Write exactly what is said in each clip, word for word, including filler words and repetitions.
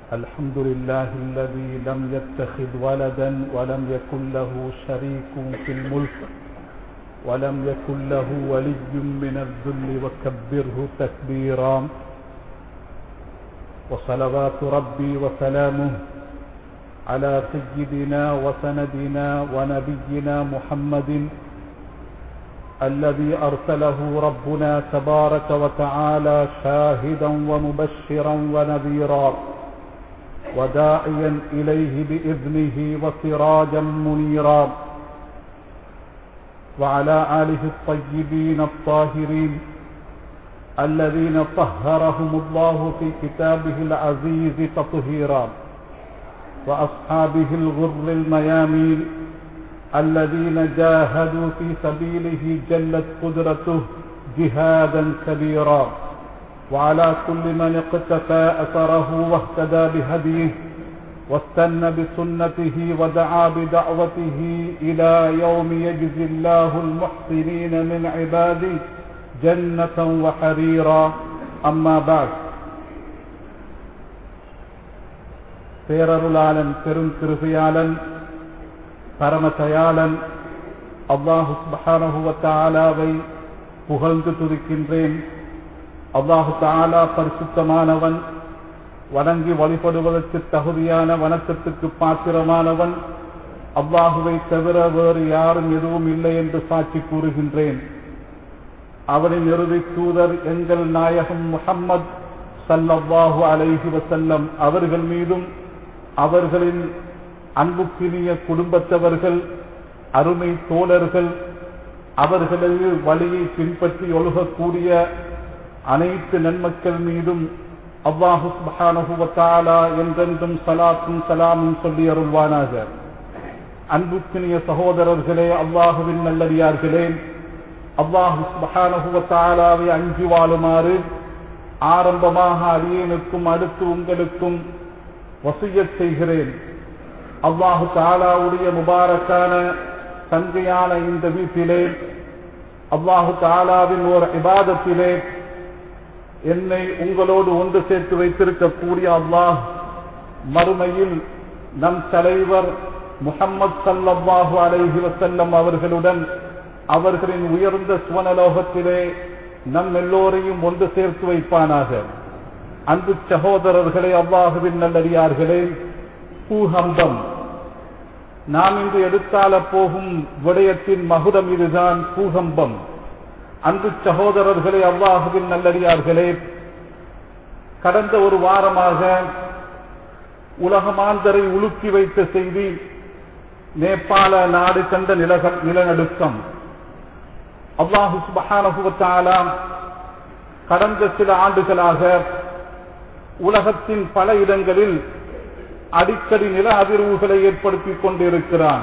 الحمد لله الذي لم يتخذ ولدا ولم يكن له شريك في الملك ولم يكن له ولي من الذل وكبره تكبيرا وصلوات ربي وسلامه على سيدنا وسندنا ونبينا محمد الذي أرسله ربنا تبارك وتعالى شاهدا ومبشرا ونذيرا وداعيا إليه بإذنه وسراجا منيرا وعلى آله الطيبين الطاهرين الذين طهرهم الله في كتابه العزيز تطهيرا وأصحابه الغر الميامين الذين جاهدوا في سبيله جلت قدرته جهادا كبيرا وعلى كل من اقتفى أثره واهتدى بهديه واستنى بسنته ودعا بدعوته إلى يوم يجزي الله المحسنين من عباده جنة وحريرا أما بعد பேரருளாளன் பெரும் கிருபையாளன் பரமதயாளன் அல்லாஹு சுப்ஹானஹு வ தஆலாவை புகழ்ந்து துதிக்கின்றேன். அல்லாஹு தஆலா பரிசுத்தமானவன், வணங்கி வழிபடுவதற்கு தகுதியான வணக்கத்துக்கு பாத்திரமானவன். அல்லாஹுவை தவிர வேறு யாரும் எதுவும் இல்லை என்று சாட்சி கூறுகின்றேன். அவரின் இறுதி தூதர் எங்கள் நாயகம் முஹம்மது ஸல்லல்லாஹு அலைஹி வஸல்லம் அவர்கள் மீதும் அவர்களின் அன்புக்கினிய குடும்பத்தவர்கள், அருமை தோழர்கள், அவர்களது வழியை பின்பற்றி ஒழுகக்கூடிய அனைத்து நன்மக்கள் மீதும் அல்லாஹு சுப்ஹானஹு வ தஆலா என்றென்றும் ஸலாத்தும் ஸலாமும் சொல்லி அருள்வானாக. அன்புக்கினிய சகோதரர்களே, அல்லாஹுவின் நல்லடியார்களே, அல்லாஹு சுப்ஹானஹு வ தஆலாவை அஞ்சி வாழுமாறு ஆரம்பமாக அடியேனுக்கும் அடுத்து உங்களுக்கும் வசியத் செய்கிறேன். அல்லாஹு தஆலாவுடைய முபாரக்கான சங்கையான இந்த வீட்டிலே, அல்லாஹு தஆலாவின் ஒரு இபாதத்திலே என்னை உங்களோடு ஒன்று சேர்த்து வைத்திருக்கக்கூடிய அல்லாஹ் மறுமையில் நம் தலைவர் முஹம்மது ஸல்லல்லாஹு அலைஹி வஸல்லம் அவர்களுடன் அவர்களின் உயர்ந்த சுவனலோகத்திலே நம் எல்லோரையும் ஒன்று சேர்த்து வைப்பானாக. அன்பு சகோதரர்களே, அல்லாஹுவின் நல்லடியார்களே, பூகம்பம் நாம் இன்று எடுத்தால போகும் விடயத்தின் மகுடம் இதுதான், பூகம்பம். அன்பு சகோதரர்களே, அல்லாஹுவின் நல்லடியார்களே, கடந்த ஒரு வாரமாக உலகமாந்தரை உலுக்கி வைத்த செய்தி நேபாள நாடு கண்ட நிலநடுக்கம். அல்லாஹு சுப்ஹானஹு வ தஆலா கடந்த சில ஆண்டுகளாக உலகத்தின் பல இடங்களில் அடிக்கடி நில அதிர்வுகளை ஏற்படுத்திக் கொண்டிருக்கிறான்.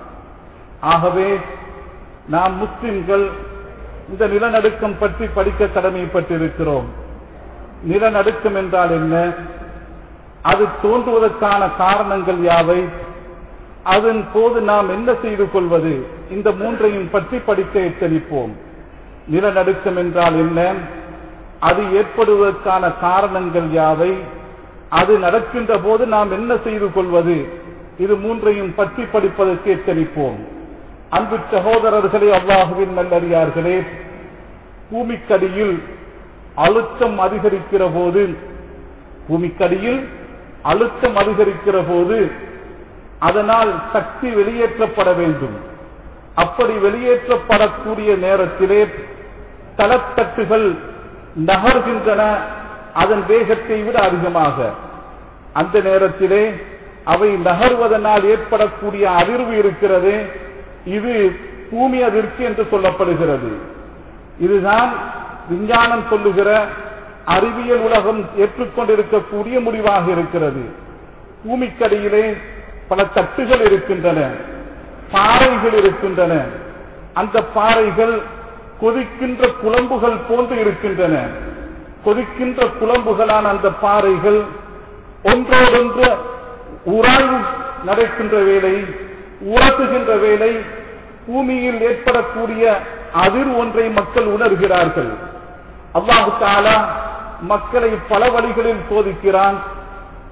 ஆகவே நாம் முஸ்லிம்கள் இந்த நிலநடுக்கம் பற்றி படிக்க கடமைப்பட்டிருக்கிறோம். நிலநடுக்கம் என்றால் என்ன? அது தோன்றுவதற்கான காரணங்கள் யாவை? அதன் போது நாம் என்ன செய்து கொள்வது? இந்த மூன்றையும் பற்றி படிக்க எச்சரிப்போம். நிலநடுக்கம் என்றால் என்ன? அது ஏற்படுவதற்கான காரணங்கள் யாவை? அது நடக்கின்ற போது நாம் என்ன செய்து கொள்வது? இது மூன்றையும் பற்றி படிப்பதற்கு எச்சரிப்போம். அன்பு சகோதரர்களே, அல்லாஹுவின் நல்லடியார்களே, பூமிக்கடியில் அழுத்தம் அதிகரிக்கிற போது பூமிக்கடியில் அழுத்தம் அதிகரிக்கிற போது அதனால் சக்தி வெளியேற்றப்பட வேண்டும். அப்படி வெளியேற்றப்படக்கூடிய நேரத்திலே தளத்தட்டுகள் நகர்கின்றன, அதன் வேகத்தை விட அதிகமாக. அந்த நேரத்திலே அவை நகர்வதனால் ஏற்படக்கூடிய அதிர்வு இருக்கிறது, இது பூமி அதிர்ச்சி என்று சொல்லப்படுகிறது. இதுதான் விஞ்ஞானம் சொல்லுகிற, அறிவியல் உலகம் ஏற்றுக்கொண்டிருக்கக்கூடிய முடிவாக இருக்கிறது. பூமிக்கடியிலே பல தட்டுகள் இருக்கின்றன, பாறைகள் இருக்கின்றன. அந்த பாறைகள் கொதிக்கின்ற குழம்புகள் போன்று இருக்கின்றன. கொதிக்கின்ற குழம்புகளான அந்த பாறைகள் ஒன்றோடொன்று உராய்வு நடக்கின்ற வேளை, உரசுகின்ற வேளை பூமியில் ஏற்படக்கூடிய அதிர்வு ஒன்றை மக்கள் உணர்கிறார்கள். அல்லாஹு தஆலா மக்களை பல வழிகளில் சோதிக்கிறான்.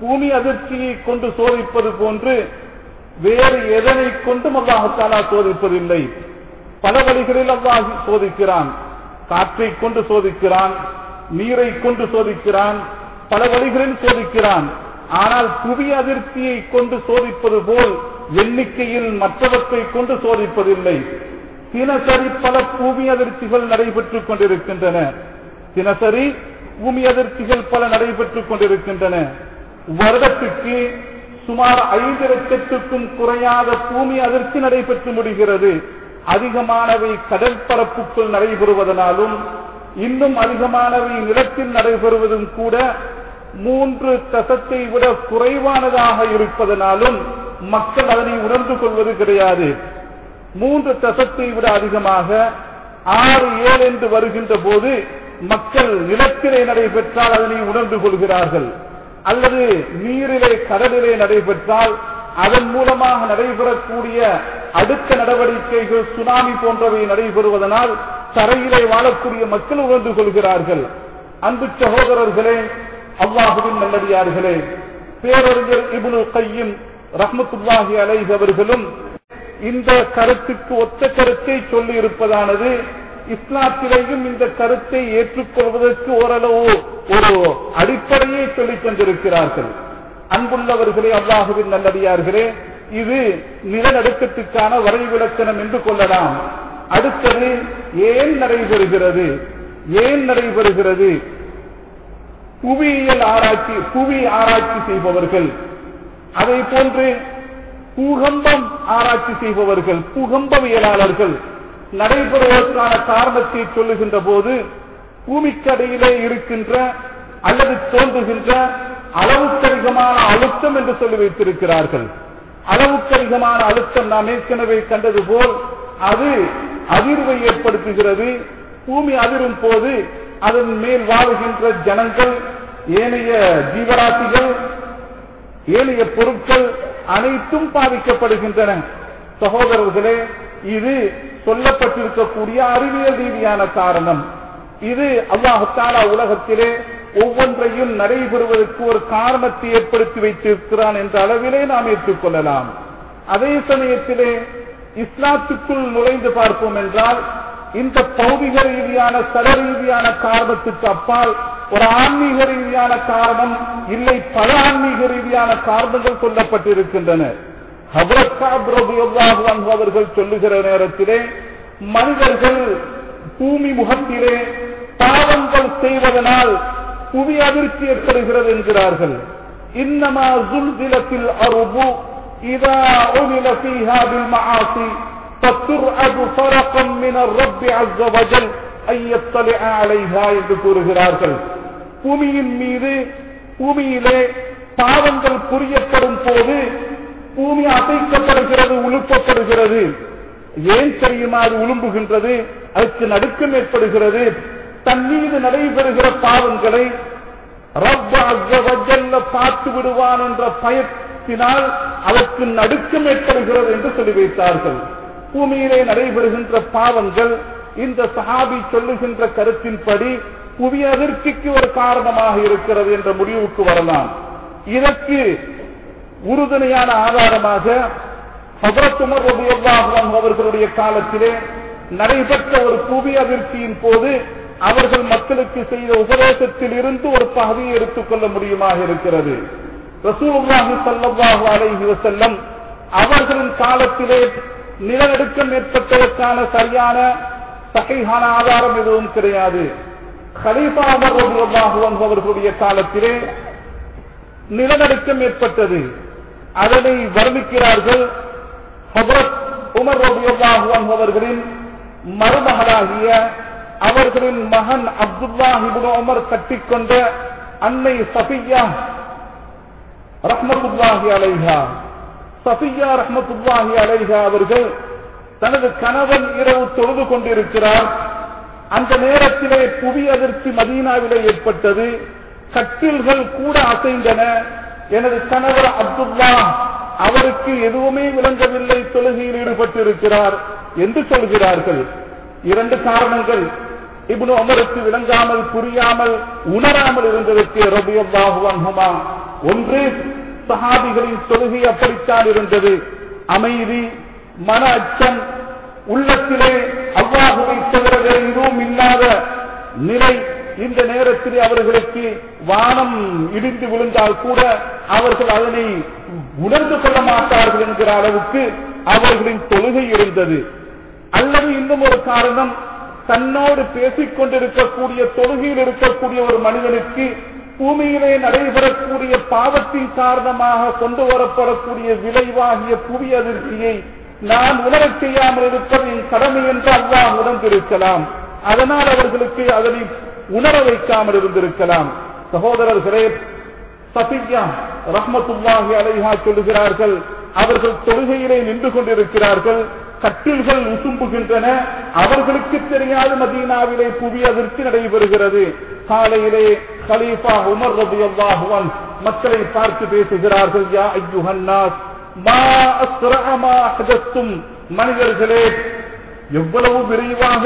பூமி அதிர்ச்சியை கொண்டு சோதிப்பது போன்று வேறு எதனை கொண்டும் அல்லாஹ் தஆலா சோதிப்பதில்லை. பல வழிகளில் அல்லாஹ் சோதிக்கிறான். காற்றை கொண்டு சோதிக்கிறான், நீரை கொண்டு சோதிக்கிறான், பல வழிகளில் சோதிக்கிறான். ஆனால் புவி அதிர்ச்சியை கொண்டு சோதிப்பது போல் எண்ணிக்கையில் மற்றவற்றை கொண்டு சோதிப்பதில்லை. தினசரி பல பூமி அதிர்ச்சிகள் நடைபெற்றுக் கொண்டிருக்கின்றன. தினசரி பூமி அதிர்ச்சிகள் பல நடைபெற்றுக் கொண்டிருக்கின்றன. வருடத்துக்கு சுமார் ஐந்து லட்சத்துக்கும் குறையாத பூமி அதிர்ச்சி நடைபெற்று முடிகிறது. அதிகமானவை கடல் பரப்புக்குள் நடைபெறுவதனாலும் இன்னும் அதிகமானவை நிலத்தில் நடைபெறுவதும் கூட மூன்று தசத்தை விட குறைவானதாக இருப்பதனாலும் மக்கள் அதனை உணர்ந்து கொள்வது கிடையாது. மூன்று தசத்தை விட அதிகமாக ஆறு ஏழு என்று வருகின்ற போது மக்கள் நிலத்திலே நடைபெற்றால் அதனை உணர்ந்து கொள்கிறார்கள். அல்லது நீரிலே கடலிலே நடைபெற்றால் அதன் மூலமாக நடைபெறக்கூடிய அடுத்த நடவடிக்கைகள் சுனாமி போன்றவை நடைபெறுவதனால் தரையிலே வாழக்கூடிய மக்கள் உணர்ந்து கொள்கிறார்கள். அன்பு சகோதரர்களே, அல்லாஹுவின் நல்லடியார்களே, பேரறிஞர் இப்னு கையிம் ரஹ்மத்துல்லாஹி அலைஹி அவர்களும் இந்த கருத்துக்கு ஒத்த கருத்தை சொல்லி இருப்பதானது இஸ்லாத்திலேயும் இந்த கருத்தை ஏற்றுக்கொள்வதற்கு ஓரளவு ஒரு அடிப்படையை சொல்லிக் கொண்டிருக்கிறார்கள். அன்புள்ளவர்களே, அல்லாஹுவின் நல்லடியார்களே, இது நிலநடுக்கத்துக்கான வரைவிலக்கணம் என்று கொள்ளலாம். அடுத்தது ஏன் நடைபெறுகிறது ஏன் நடைபெறுகிறது புவியியல் ஆராய்ச்சி புவி ஆராய்ச்சி செய்பவர்கள், அதை போன்று பூகம்பம் ஆராய்ச்சி செய்பவர்கள், பூகம்பவியலாளர்கள் நடைபெறுவதற்கான காரணத்தை சொல்லுகின்ற போது பூமிக்கடையிலே இருக்கின்ற அல்லது தோன்றுகின்ற அளவுக்கு அதிகமான அழுத்தம் என்று சொல்லி வைத்திருக்கிறார்கள். அளவுக்கு அதிகமான அழுத்தம் நாம் ஏற்கனவே கண்டது போல் அது அதிர்வை ஏற்படுத்துகிறது. பூமி அதிரும் போது அதன் மேல் வாழுகின்ற ஜனங்கள், ஏனைய ஜீவராசிகள், ஏனைய பொருட்கள் அனைத்தும் பாதிக்கப்படுகின்றன. சகோதரர்களே, இது சொல்லப்பட்டிருக்கக்கூடிய அறிவியல் ரீதியான காரணம். இது அல்லாஹ் தஆலா உலகத்திலே ஒவ்வொன்றையும் நடைபெறுவதற்கு ஒரு காரணத்தை ஏற்படுத்தி வைத்திருக்கிறான் என்ற அளவிலே நாம் ஏற்றுக்கொள்ளலாம். அதே சமயத்திலே இஸ்லாத்துக்குள் நுழைந்து பார்ப்போம் என்றால் இந்த பௌதிக ரீதியான சட ரீதியான காரணத்துக்கு அப்பால் ஒரு ஆன்மீக ரீதியான காரணம் இல்லை, பல ஆன்மீக ரீதியான காரணங்கள் சொல்லப்பட்டிருக்கின்றன. ஹஜ்ரத் கஅப் ரலியல்லாஹு அன்ஹு அவர்கள் சொல்லுகிற நேரத்திலே மனிதர்கள் பூமி முகத்திலே பாவங்கள் செய்வதனால் புவி அதிர்ச்சி ஏற்படுகிறது என்கிறார்கள். இன்னமா ஸுல்ஸிலத்தில் அர்து இதா உமில ஃபீஹா பில் மஆசி ஃபதுர்அது ஃபரகன் மினர் ரப்பி அஸ்ஸ வஜல் அய்யத்தலிஅ அலைஹா என்று கூறுகிறார்கள். பூமியின் மீது பூமியிலே பாவங்கள் புரியப்படும் போது பூமி அசைக்கப்படுகிறது, உழுப்பப்படுகிறது. ஏன் தெரியுமா அது உழும்புகின்றது? அதற்கு நடுக்கம் ஏற்படுகிறது. தன் மீது நடைபெறுகிற பாவங்களை ரப்ப அஸ்ஸ வஜல்ல பார்த்து விடுவான் என்ற பயத்தினால் அதற்கு நடுக்கம் ஏற்படுகிறது என்று சொல்லி வைத்தார்கள். பூமியிலே நடைபெறுகின்ற பாவங்கள் இந்த சஹாபி சொல்லுகின்ற கருத்தின்படி புவி அதிர்ச்சிக்கு ஒரு காரணமாக இருக்கிறது என்ற முடிவுக்கு வரலாம். இதற்கு உறுதுணையான ஆதாரமாக ஹஜ்ரத் உமர் ரலியல்லாஹு அன்ஹு அவர்களுடைய காலத்திலே நடைபெற்ற ஒரு புவி அதிர்ச்சியின் போது அவர்கள் மக்களுக்கு செய்த உபதேசத்தில் இருந்து ஒரு பகுதியை எடுத்துக்கொள்ள முடியுமாக இருக்கிறது. ரசூலுல்லாஹி ஸல்லல்லாஹு அலைஹி வஸல்லம் அவர்களின் காலத்திலே நிலநடுக்கம் ஏற்பட்டதற்கான சரியான சஹீஹான ஆதாரம் எதுவும் கிடையாது. கலீஃபா உமர் ரலியல்லாஹு அன்ஹு அவர்களுடைய காலத்திலே நிலநடுக்கம் ஏற்பட்டது. அதனை வர்ணிக்கிறார்கள். ஹஜ்ரத் உமர் ரலியல்லாஹு அன்ஹு அவர்களின் மருமகளாகிய அவர்களின் மகன் அப்துல்லாஹ் இப்னு உமர் கட்டிக்கொண்ட அன்னை சஃபிய்யா ரஹ்மத்துல்லாஹி அலைஹா சஃபிய்யா ரஹ்மத்துல்லாஹி அலைஹா அவர்கள் தனது கணவன் இரவு தொழுது கொண்டிருக்கிறார். அந்த நேரத்திலே புவி அதிர்ச்சி மதீனாவிலே ஏற்பட்டது. கட்டில்கள் கூட அசைந்தன. எனது கணவர் அப்துல்லா அவருக்கு எதுவுமே விளங்கவில்லை, தொழுகையில் ஈடுபட்டிருக்கிறார் என்று சொல்கிறார்கள். இரண்டு காரணங்கள். இப்னு உமருக்கு விளங்காமல், புரியாமல், உணராமல் இருந்ததற்கு ரலியல்லாஹு அன்ஹுமா. ஒன்று, சஹாபிகளின் தொழுகை அப்படித்தான் இருந்தது. அமைதி, மன அச்சம், உள்ளத்திலே அல்லாஹுவை தவிர வேறு எதுவும் இல்லாத நிலை. இந்த நேரத்தில் அவர்களுக்கு வானம் இடிந்து விழுந்தால் கூட அவர்கள் அதனை உணர்ந்து கொள்ள மாட்டார்கள் என்கிற அளவுக்கு அவர்களின் தொழுகை இருந்தது. அல்லது இன்னும் ஒரு காரணம், தன்னோடு பேசிக் கொண்டிருக்கக்கூடிய தொழுகையில் இருக்கக்கூடிய ஒரு மனிதனுக்கு பூமியிலே நடைபெறக்கூடிய பாவத்தின் காரணமாக கொண்டு வரப்படக்கூடிய விளைவாகிய புவி அதிர்ச்சியை நான் உணரச் செய்யாமல் இருப்பது என் கடமை என்று அல்லாஹ் உணர்ந்திருக்கலாம். அதனால் அவர்களுக்கு அதனை உணர வைக்காமல் இருந்திருக்கலாம். சகோதரர்களே, சஃபிய்யா ரஹ்மத்துல்லாஹி அலைஹா சொல்லுகிறார்கள், அவர்கள் தொழுகையிலே நின்று கொண்டிருக்கிறார்கள், கட்டில்கள் உசும்புகின்றன. அவர்களுக்கு தெரியாது மதீனாவிலே புவி அதிர்ச்சி நடைபெறுகிறது. காலையிலே கலீஃபா உமர் ரலியல்லாஹு அன்ஹு மக்களை பார்த்து பேசுகிறார்கள், யா அய்யுஹன் நாஸ் மா அஸ்ரஅ மா ஹதத்தும், மனிதர்களே எவ்வளவு விரைவாக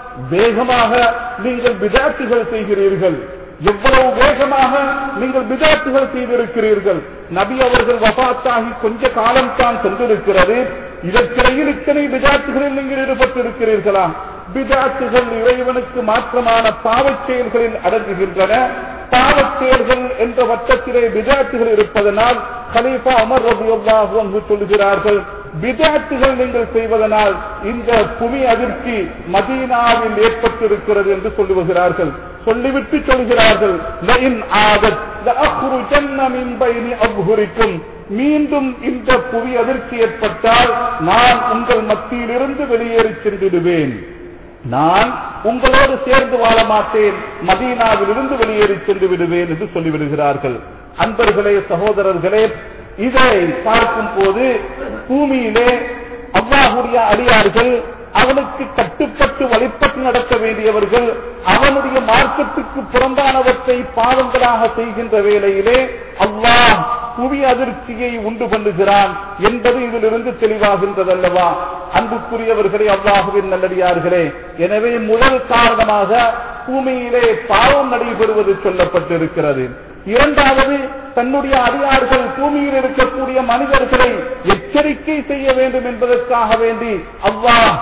வேகமாக நீங்கள் பிதாத்துகள் செய்கிறீர்கள், எவ்வளவு வேகமாக நீங்கள் பிதாத்துகள் செய்திருக்கிறீர்கள். நபி அவர்கள் வஃபாத்தாகி கொஞ்ச காலம் தான் சென்றிருக்கிறது, இதற்கிடையில் இத்தனை பிதாத்துகளில் நீங்கள் ஈடுபட்டிருக்கிறீர்களா? பிதாத்துகள் இறைவனுக்கு மாற்றமான பாவச் செயல்களில் அடங்குகின்றன. பாவச் செயல்கள் என்ற வட்டத்திலே பிதாத்துகள் இருப்பதனால் கலீஃபா உமர் ரலியல்லாஹு அன்ஹு சொல்கிறார்கள், பிதாத்துகள் நீங்கள் செய்வதனால் இந்த புவி அதிர்ச்சி மதீனாவில் ஏற்பட்டிருக்கிறது என்று சொல்லுகிறார்கள். சொல்லிவிட்டு சொல்கிறார்கள், லஇன் ஆதத் லஅக்ருஜன்ன மின் பைனி அப்ஹுரிக்கும், மீண்டும் இந்த புவி அதிர்ச்சி ஏற்பட்டால் நான் உங்கள் மத்தியிலிருந்து வெளியேறி சென்றிடுவேன், நான் உங்களோடு சேர்ந்து வாழ மாட்டேன், மதீனாவில் இருந்து வெளியேறி சென்று விடுவேன் என்று சொல்லிவிடுகிறார்கள். அன்பர்களே, சகோதரர்களே, இதை பார்க்கும் போது பூமியிலே அல்லாஹ்வுடைய அடியார்கள், அவனுக்கு கட்டுப்பட்டு வழிபட்டு நடக்க வேண்டியவர்கள், அவனுடைய மார்க்கத்துக்கு புறம்பானவற்றை பாவங்களாக செய்கின்ற வேளையிலே அல்லாஹ் புவி அதிர்ச்சியை உண்டு பண்ணுகிறான் என்பது இதிலிருந்து தெளிவாகின்றதல்லவா? அன்புக்குரியவர்களே, அல்லாஹ்வின் நல்லடியார்களே, எனவே முதல் காரணமாக பூமியிலே பாவம் நடைபெறுவது சொல்லப்பட்டிருக்கிறது. இரண்டாவது, தன்னுடைய அடியார்கள் பூமியில் இருக்கக்கூடிய மனிதர்களை எச்சரிக்கை செய்ய வேண்டும் என்பதற்காக வேண்டி அல்லாஹ்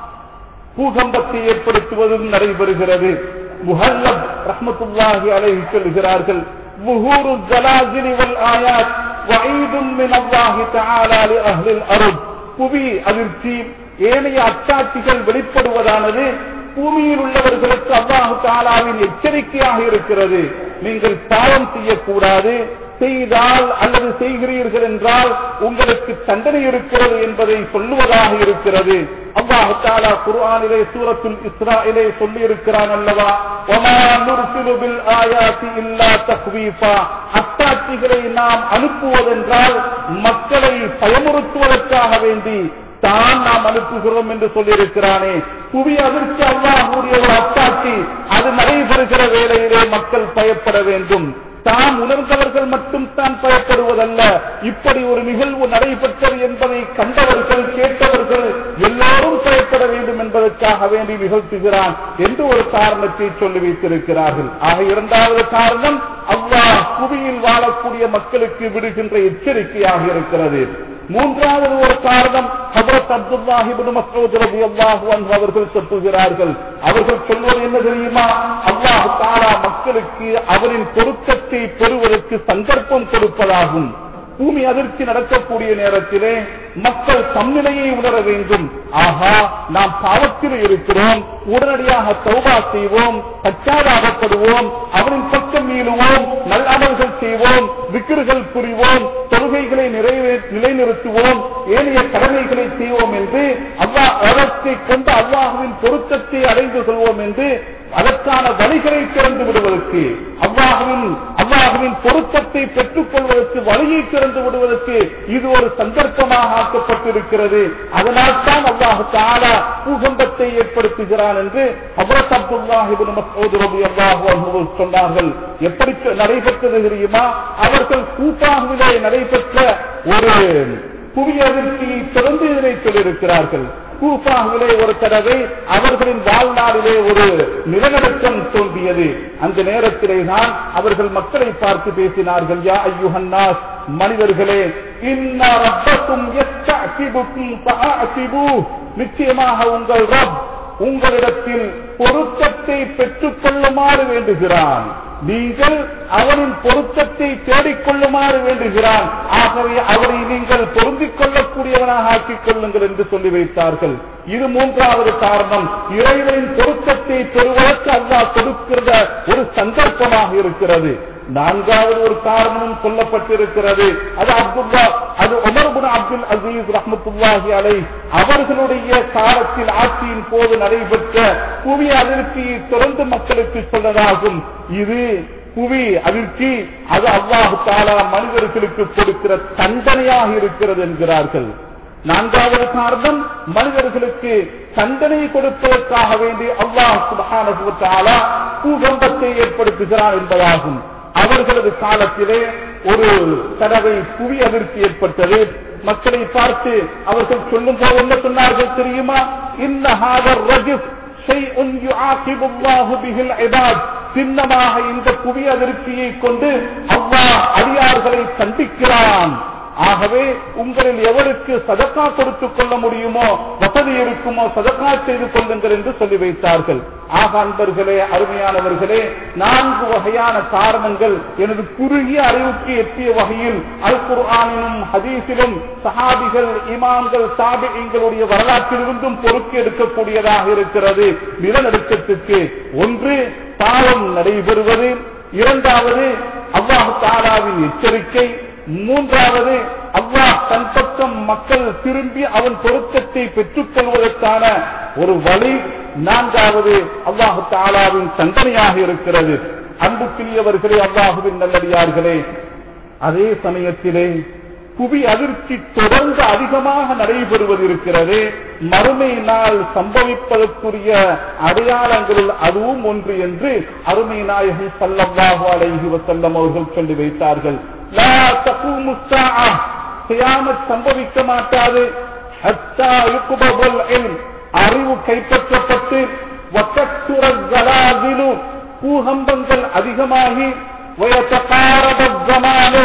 பூகம்பத்தை ஏற்படுத்துவதும் நடைபெறுகிறது. முஹல்லப் ரஹ்மத்துல்லாஹி அலைஹி சொல்கிறார்கள், ظهور الزلازل والآيات وعيد من الله تعالى لأهل الأرض. புவி அதிர்ச்சி ஏனைய அத்தாட்சிகள் வெளிப்படுவதானது பூமியில் உள்ளவர்களுக்கு அல்லாஹ் தஆலாவின் எச்சரிக்கையாக இருக்கிறது. நீங்கள் பாவம் செய்யக்கூடாது, செய்தால் அல்லது செய்கிறீர்கள் என்றால் உங்களுக்கு தண்டனை இருக்கிறது என்பதை சொல்லுவதாக இருக்கிறது. அல்லாஹ் தஆலா குர்ஆனிலே சூரத்துல் இஸ்ராயிலே சொல்லி இருக்கிறான் அல்லவா, வமா நுர்சிலு பில் ஆயாத்தி இல்லா தக்வீஃபா, அத்தாட்சிகளை நாம் அனுப்புவதென்றால் மக்களை பயமுறுத்துவதற்காக வேண்டி தான் நாம் அனுப்புகிறோம் என்று சொல்லியிருக்கிறானே. புவி அதிர்ச்சி அல்லாஹ்வுடைய ஒரு அத்தாட்சி, அது நடைபெறுகிற வேளையிலே மக்கள் பயப்பட வேண்டும். தாம் உணர்ந்தவர்கள் மட்டும் தான் பயப்படுவதல்ல, இப்படி ஒரு நிகழ்வு நடைபெற்றது என்பதை கண்டவர்கள் கேட்டவர்கள் எல்லோரும் பயப்பட வேண்டும் என்பதற்காக வேண்டி நிகழ்த்துகிறான் என்று ஒரு காரணத்தை சொல்லி வைத்திருக்கிறார்கள். ஆக இரண்டாவது காரணம் அல்லாஹ் புவியில் வாழக்கூடிய மக்களுக்கு விடுகின்ற எச்சரிக்கையாக இருக்கிறது. மூன்றாவது ஒரு காரணம் ஹஜ்ரத் அப்துல்லாஹ் இப்னு மஸ்ஊத் ரலியல்லாஹு அன்ஹு அவர்கள் சொல்லுகிறார்கள், அவர்கள் சொல்வது என்ன தெரியுமா, அல்லாஹ் தஆலா மக்களுக்கு அவரின் பொருத்தத்தை பெறுவதற்கு சந்தர்ப்பம் கொடுப்பதாகும். பூமி அதிர்ச்சி நடக்கக்கூடிய நேரத்திலே மக்கள் தம்நிலையை உணர வேண்டும். ஆஹா, நாம் பாவத்தில் இருக்கிறோம், உடனடியாக தௌபா செய்வோம், பச்சாதாபப்படுவோம், அவரின் பக்கம் மீளுவோம், நல்லமல்கள் செய்வோம், விக்ருகள் புரிவோம், தொழுகைகளை நிலைநிறுத்துவோம், ஏனைய கடமைகளை செய்வோம் என்று அல்லாஹ் அதத்தை கொண்டு அல்லாஹ்வின் பொருத்தத்தை அடைந்து கொள்வோம் என்று அதற்கான வழிகளை திறந்து விடுவதற்கு, அல்லாஹ்வின் அல்லாஹ்வின் பொருத்தத்தை பெற்றுக் கொள்வதற்கு வழியை திறந்து விடுவதற்கு இது ஒரு சந்தர்ப்பமாக ஆக்கப்பட்டிருக்கிறது. அதனால் தான் அல்லாஹ் தஆலா பூகம்பத்தை ஏற்படுத்துகிறான் என்று ஹஜ்ரத் அப்துல்லாஹ் இப்னு மஸ்ஊத் ரலியல்லாஹு அன்ஹு சொன்னார்கள். எப்படி நடைபெற்றது தெரியுமா, அவர்கள் கூஃபாவிலே நடைபெற்ற ஒரு புவி அதிர்ச்சியை தொடர்ந்து இதனை சொல்லியிருக்கிறார்கள். கூஃபாவிலே ஒரு தடவை அவர்களின் வாழ்நாளிலே ஒரு நிலநடுக்கம் தோன்றியது. அந்த நேரத்திலே தான் அவர்கள் மக்களை பார்த்து பேசினார்கள், யா அய்யுஹன்னாஸ், மனிதர்களே, இன்ன ரப்பக்கும் யஸ்தஅதிபுக்கும் ஃபஅதிபூஹ், நிச்சயமாக உங்கள் ரப் உங்களிடத்தில் பொருத்தத்தை பெற்றுக் கொள்ளுமாறு வேண்டுகிறான், நீங்கள் அவனின் பொருத்தத்தை தேடிக்கொள்ளுமாறு வேண்டுகிறான். ஆகவே அவரை நீங்கள் பொருந்திக் கொள்ளக்கூடியவனாக ஆக்கிக் கொள்ளுங்கள் என்று சொல்லி வைத்தார்கள். இது மூன்றாவது காரணம், இறைவனின் பொருத்தத்தை பெறுவதற்கு அல்லாஹ் கொடுக்கிற ஒரு சந்தர்ப்பமாக இருக்கிறது. நான்காவது ஒரு காரணமும் சொல்லப்பட்டிருக்கிறது. அது அப்துல்லா அது உமர் இப்னு அப்துல் அசீஸ் ரஹ்மத்துல்லாஹி அலைஹி அவர்களுடைய காலத்தில் ஆட்சியின் போது நடைபெற்ற புவி அதிர்ச்சியை தொடர்ந்து மக்களுக்கு சொன்னதாகும். இது புவி அதிர்ச்சி அது அல்லாஹ் தஆலா மனிதர்களுக்கு கொடுக்கிற தண்டனையாக இருக்கிறது என்கிறார்கள். நான்காவது காரணம், மனிதர்களுக்கு தண்டனை கொடுப்பதற்காக வேண்டி அல்லாஹ் சுப்ஹானஹு வ தஆலா பூகம்பத்தை ஏற்படுத்துகிறான் என்பதாகும். அவர்களது காலத்திலே ஒரு தடவை புவி அதிர்ச்சி ஏற்பட்டது. மக்களை பார்த்து அவர்கள் சொல்லும் போது என்ன சொன்னார்கள் தெரியுமா? இன்ன ஹாதர் ரஜிஸ் ஷைஉன் யுஆகிபுல்லாஹு பிஹில் இபாத், சின்னமாக இந்த புவி அதிர்ச்சியை கொண்டு அல்லாஹ் அடியார்களை தண்டிக்கிறான். ஆகவே உங்களில் எவருக்கு சதக்கா கொடுத்துக் கொள்ள முடியுமோ, வசதி இருக்குமோ, சதக்கா செய்து கொள்ளுங்கள் என்று சொல்லி வைத்தார்கள். ஆக அன்பர்களே, அருமையானவர்களே, நான்கு வகையான காரணங்கள் எனது குறுகிய அறிவுக்கு எட்டிய வகையில் அல் குர்ஆனிலும் ஹதீஸிலும் சஹாபிகள், இமாம்கள், தாபிஈன்களுடைய வரலாற்றிலிருந்தும் பொறுக்கி எடுக்கக்கூடியதாக இருக்கிறது நிலநடுக்கத்துக்கு. ஒன்று, பாவம் நடைபெறுவது. இரண்டாவது, அல்லாஹ் தஆலாவின் எச்சரிக்கை. மூன்றாவது, அல்லாஹ் தன் பக்கம் மக்கள் திரும்பி அவன் பொருத்தத்தை பெற்றுக் கொள்வதற்கான ஒரு வழி. நான்காவது, அல்லாஹ் தஆலாவின் தண்டனையாக இருக்கிறது. அன்புக்குரியவர்களே, அல்லாஹுவின் நல்லடியார்களே, அதே சமயத்திலே புவி அதிர்ச்சி தொடர்ந்து அதிகமாக நடைபெறுவது இருக்கிறது. மறுமை நாள் சம்பவிப்பதற்குரிய அடையாளங்களில் அதுவும் ஒன்று என்று அருமை நாயகம் ஸல்லல்லாஹு அலைஹி வஸல்லம் அவர்கள் சொல்லி வைத்தார்கள். லா தகூமு ஸாஅ, கியாமத் சம்பவிக்க மாட்டாது. ஹத்தா யுக்பதுல் இல்ம், அறிவு கைப்பற்றப்பட்டு, வதக்சுரல் ஜலாசிலு, பூகம்பங்கள் அதிகமாகி, வயதகாரபல் ஸமானு,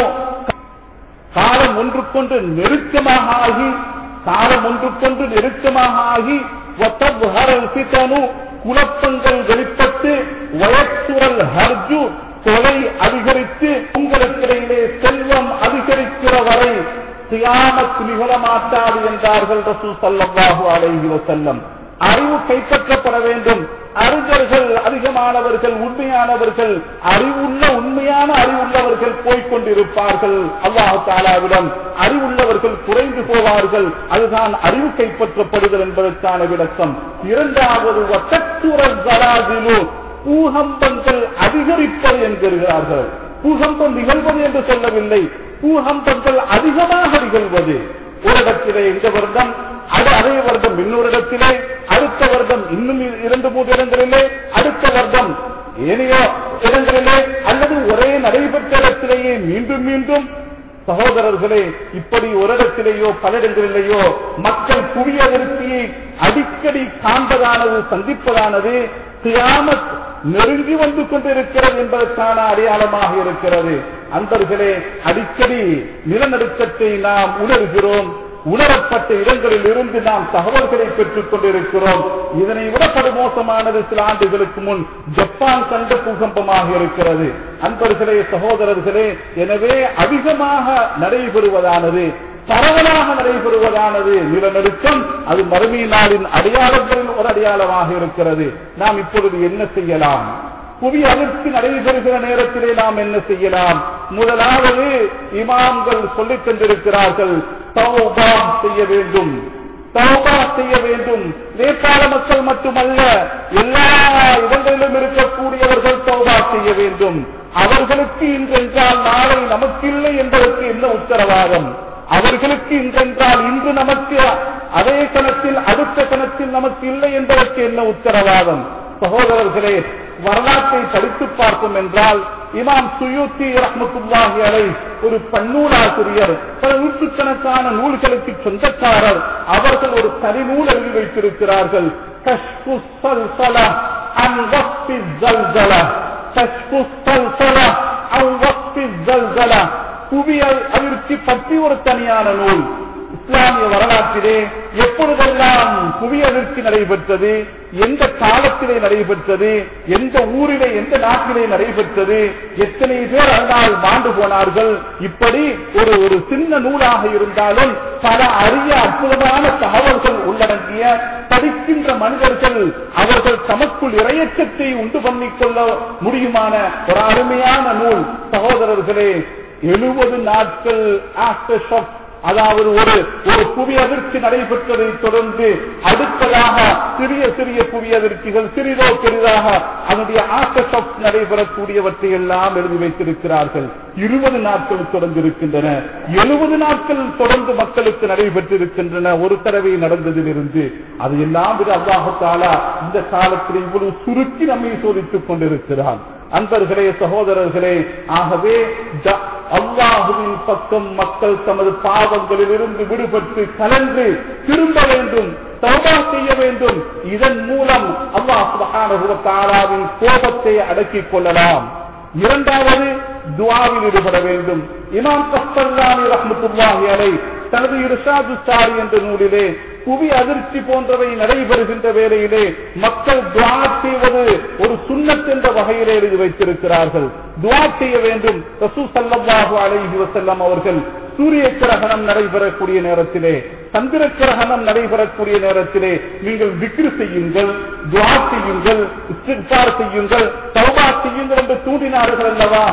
காலம் ஒன்றுக்கொன்று நெருக்கமாக ஆகி காலம் ஒன்றுக்கொன்று நெருக்கமாக ஆகி வதத்ஹரல் ஃபிதனு, குழப்பங்கள் வெளிப்பட்டு, வயக்சுரல் ஹர்ஜு, கொலை அதிகரித்து, உங்களுக்கிடையிலே செல்வம் அதிகரிக்கிற வரை கியாமத் நிகழ மாட்டாது என்றார்கள் ரசூல் ஸல்லல்லாஹு அலைஹி வஸல்லம். அறிவு கைப்பற்றப்பட வேண்டும். அறிஞர்கள் அதிகமானவர்கள், உண்மையானவர்கள், அறிவுள்ள உண்மையான அறிவுள்ளவர்கள் போய்கொண்டிருப்பார்கள் அல்லாஹ் தஆலாவிடம். அறிவுள்ளவர்கள் குறைந்து போவார்கள். அதுதான் அறிவு கைப்பற்றப்படுதல் என்பதற்கான விளக்கம். இரண்டாவது, வதக்சுரல் ஜலாசிலு, பூகம்பங்கள் அதிகரிப்பது என்கிறார்கள். பூகம்பம் நிகழ்வது என்று சொல்லவில்லை, பூகம்பங்கள் அதிகமாக நிகழ்வது. ஒரு இடத்திலே இந்த வருடம், அது அதே வருடம் இன்னொரு இடத்திலே, அடுத்த வருடம் இன்னும் இரண்டு மூன்று இடங்களிலே, அடுத்த வருடம் ஏனைய இடங்களிலே, அல்லது ஒரே நடைபெற்ற இடத்திலேயே மீண்டும் மீண்டும். சகோதரர்களே, இப்படி ஒரு இடத்திலேயோ பல இடங்களிலேயோ மக்கள் புவி அதிர்ச்சியை அடிக்கடி காண்பதானது, சந்திப்பதானது கியாமத் நெருங்கி வந்து கொண்டிருக்கிறது என்பதற்கான அடையாளமாக இருக்கிறது. அன்பர்களே, அடிக்கடி நிலநடுக்கத்தை நாம் உணர்கிறோம். உணரப்பட்ட இடங்களில் இருந்து நாம் தகவல்களை பெற்றுக் கொண்டிருக்கிறோம். இதனை விட படுமோசமானது சில ஆண்டுகளுக்கு முன் ஜப்பான் கண்ட பூகம்பமாக இருக்கிறது. அன்பர்களே, சகோதரர்களே, எனவே அதிகமாக நடைபெறுவதானது, பரவலாக நடைபெறுவதானது நிலநடுக்கம், அது மறுமை நாளின் அடையாளங்களில் ஒரு அடையாளமாக இருக்கிறது. நாம் இப்பொழுது என்ன செய்யலாம்? புவி அதிர்ச்சி நடைபெறுகிற நேரத்திலே நாம் என்ன செய்யலாம்? முதலாவது, இமாம்கள் சொல்லித் தந்திருக்கிறார்கள், தௌபா செய்ய வேண்டும், தௌபா செய்ய வேண்டும். நேபாள மக்கள் மட்டுமல்ல, எல்லா இடங்களிலும் இருக்கக்கூடியவர்கள் தௌபா செய்ய வேண்டும். அவர்களுக்கு இன்றென்றால் நாளை நமக்கில்லை என்பதற்கு என்ன உத்தரவாதம்? அவர்களுக்கு இன்றென்றால் இன்று நமக்கு, அதே கணத்தில் அடுத்த கணத்தில் நமக்கு இல்லை என்பதற்கு என்ன உத்தரவாதம்? சகோதரர்களே, வரலாற்றை படித்து பார்த்தோம் என்றால் இமாம் சுயூத்தி ரஹ்மத்துல்லாஹி அலைஹி ஒரு பன்னூலாசிரியர், பல நூற்றுக்கணக்கான நூல்களுக்கு சொந்தக்காரர். அவர்கள் ஒரு தனிநூல் எழுதி வைத்திருக்கிறார்கள். கஷ்பு ஸல்ஸலா அன் வக்ஃபி ஸல்ஸலா, கஷ்பு ஸல்ஸலா அன் வக்ஃபி ஸல்ஸலா, புவி அதிர்ச்சி பற்றி ஒரு தனியான நூல். இஸ்லாமிய வரலாற்றிலே எப்பொழுதெல்லாம் புவி அதிர்ச்சி நடைபெற்றது, எந்த காலத்திலே நடைபெற்றது, எந்த ஊரிலே எந்த நாட்டிலே நடைபெற்றது, எத்தனை பேர் அதனால் மாண்டு போனார்கள், இப்படி ஒரு ஒரு சின்ன நூலாக இருந்தாலும் பல அரிய அற்புதமான தகவல்கள் உள்ளடங்கிய படிக்கின்ற மனிதர்கள் அவர்கள் தமக்குள் இரையச்சத்தை உண்டு பண்ணிக் கொள்ள முடியுமான ஒரு அருமையான நூல். சகோதரர்களே, எழுபது நாட்கள் ஆஃப்டர் ஷாக், அதாவது ஒரு ஒரு புவி அதிர்ச்சி நடைபெற்றதை தொடர்ந்து அடுத்ததாக சிறிய சிறிய புவி அதிர்ச்சிகள் சிறிதோ பெரிதாக அதனுடைய ஆஃப்டர் ஷாக் நடைபெறக்கூடியவற்றை எல்லாம் எழுதி வைத்திருக்கிறார்கள். இருபது நாட்கள் தொடர்ந்து இருக்கின்றன, எழுபது நாட்கள் தொடர்ந்து மக்களுக்கு நடைபெற்றிருக்கின்றன. ஒரு தடவை நடந்ததிலிருந்து அதையெல்லாம் விட அல்லாஹ் தஆலா இந்த காலத்தில் இவ்வளவு சுருக்கி நம்மை சோதித்துக் கொண்டிருக்கிறான். அன்பர்களே, சகோதரர்களே, ஆகவே அல்லாஹுவின் பக்கம் மக்கள் தமது பாவங்களில் இருந்து விடுபட்டு கலந்து திரும்ப வேண்டும், தௌபா செய்ய வேண்டும். இதன் மூலம் அல்லாஹ் சுப்ஹானஹு வ தஆலாவின் கோபத்தை அடக்கிக் கொள்ளலாம். இரண்டாவது, துஆவில் ஈடுபட வேண்டும். இமாம் கஸ்தல்லானி ரஹ்மத்துல்லாஹி அலைஹி தனது இர்ஷாது சாரி என்ற நூலிலே புவி அதிர்ச்சி போன்றவை நடைபெறுகின்ற வேளையிலே மக்கள் துஆ செய்வது ஒரு சுன்னத் என்ற வகையிலே எழுதி வைத்திருக்கிறார்கள். துஆ செய்ய வேண்டும். ரசூல் ஸல்லல்லாஹு அலைஹி வஸல்லம் அவர்கள் சூரிய கிரகணம் நடைபெறக்கூடிய நேரத்திலே, சந்திர கிரகணம் நடைபெறக்கூடிய நேரத்திலே நீங்கள் விக்ர் செய்யுங்கள், துஆ செய்யுங்கள், இஸ்திக்பார் செய்யுங்கள், தௌபா செய்யுங்கள் என்று தூண்டினார்கள் அல்லவா?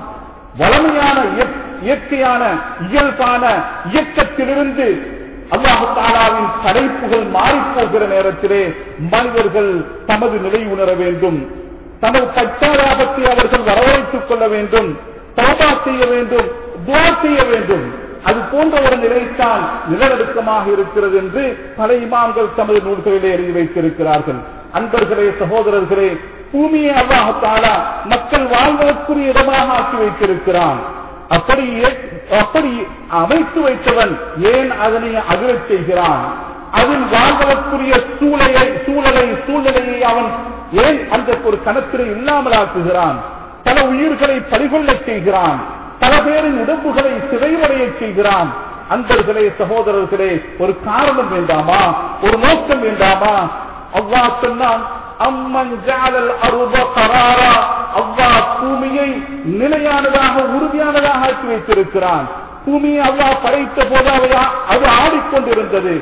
வளமையான இயற்கையான இயல்பான இயக்கத்திலிருந்து அல்லாஹ் தஆலாவின் படைப்புகள் மாறிப்போகிற நேரத்திலே மனிதர்கள் தமது நிலை உணர வேண்டும், தமது பச்சாதாபத்தை அவர்கள் வரவழைத்துக் கொள்ள வேண்டும், தௌபா செய்ய வேண்டும், துஆ செய்ய வேண்டும். அது போன்ற ஒரு நிலைத்தான் நிலநடுக்கமாக இருக்கிறது என்று பல இமாம்கள் தமது நூல்களிலே எழுதி வைத்திருக்கிறார்கள். அன்பர்களே, சகோதரர்களே, பூமியை அல்லாஹ் தஆலா மக்கள் வாழ்வதற்குரிய இடமாக ஆக்கி வைத்திருக்கிறான். அப்படி அப்படி அமைத்து வைத்தவன் ஏன் அதனை அதிரச் செய்கிறான்? அதில் வாழ்வதற்குரிய சூழலை சூழலை சூழ்நிலையை அவன் ஏன் அந்த ஒரு கணத்திலே இல்லாமல் ஆக்குகிறான்? பல உயிர்களை பறிகொள்ளச் செய்கிறான், பல பேரின் உடம்புகளை சிதைவடைய செய்கிறான். அன்பர்களே, சகோதரர்களே, ஒரு காரணம் வேண்டாமா? ஒரு நோக்கம் வேண்டாமா? அல்லாஹ் சொன்னான், அம்மன் ஜஅலல் அர்த கராரா, அல்லாஹ் பூமியை நிலையானதாக உறுதியானதாக ஆக்கி வைத்திருக்கிறான். பூமியை அல்லாஹ் படைத்த போது அது ஆடிக்கொண்டிருந்தது.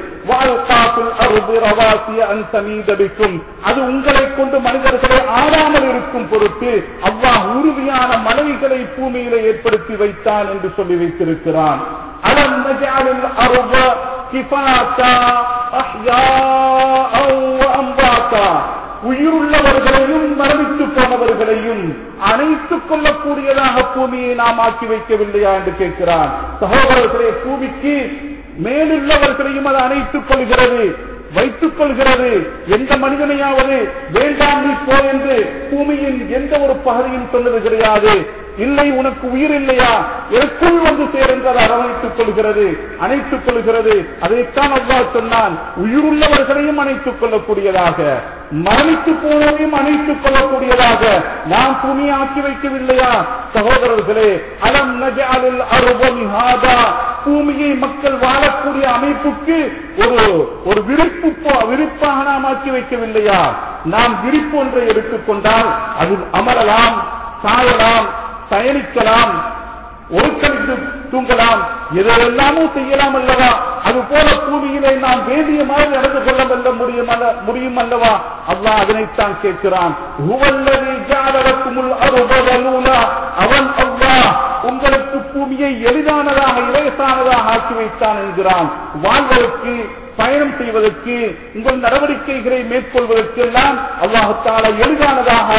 அது உங்களை கொண்டு மனிதர்களை ஆடாமல் இருக்கும் பொருட்டு அல்லாஹ் உறுதியான மனைவிகளை பூமியில ஏற்படுத்தி வைத்தான் என்று சொல்லி வைத்திருக்கிறான். அலம் நஜஅலில் அர்த கிஃபாதா அஹ்யாஅன் வ அம்வாதா, உயிருள்ளவர்களையும் மரணித்து போனவர்களையும் அணைத்துக் கொள்ளக்கூடியதாக பூமியை நாம் ஆக்கி வைக்கவில்லையா என்று கேட்கிறான். சகோதரர்களே, பூமிக்கு மேலுள்ளவர்களையும் அது அணைத்துக் கொள்கிறது, வைத்துக் கொள்கிறது. எந்த மனிதனையாவது வேண்டாம் நீ போ என்று பூமியின் எந்த ஒரு பகுதியும் சொன்னது கிடையாது. இல்லை, உனக்கு உயிர் இல்லையா, எனக்குள் வந்து சேர் என்று அதை அரவணைத்துக் கொள்கிறது, அணைத்துக் கொள்கிறது. அதைத்தான் அல்லாஹ் சொன்னான், உயிருள்ளவர்களையும் அணைத்துக் கொள்ளக்கூடியதாக, மரணித்து போனதையும் அணைத்துக் கொள்ளக்கூடியதாக நாம் பூமியை ஆக்கி வைக்கவில்லையா? சகோதரர்களே, அலம் நஜஅலில் அர்த மிஹாதா, பூமியை மக்கள் வாழக்கூடிய அமைப்புக்கு ஒரு ஒரு விரிப்பு விரிப்பாக நாம் ஆக்கி வைக்கவில்லையா? நாம் விரிப்பு ஒன்றை எடுத்துக்கொண்டால் அதில் அமரலாம், சாயலாம், பயணிக்கலாம், ஒருக்கணித்து தூங்கலாம், எதையெல்லாமோ செய்யலாம் அல்லவா? அது போல பூமியிலே நாம் வேண்டிய மாதிரி நடந்து கொள்ள வெல்ல முடியும் முடியும் அல்லவா? அல்லாஹ் அதனைத்தான் கேட்கிறான். அவன் அல்லாஹ் உங்களுக்கு பூமியை எளிதானதாக இலேசானதாக ஆக்கி வைத்தான் என்கிறான். வாழ்வதற்கு, பயணம் செய்வதற்கு, உங்கள் நடவடிக்கைகளை மேற்கொள்வதற்கு எல்லாம் அல்லாஹ் தஆலா எளிதானதாக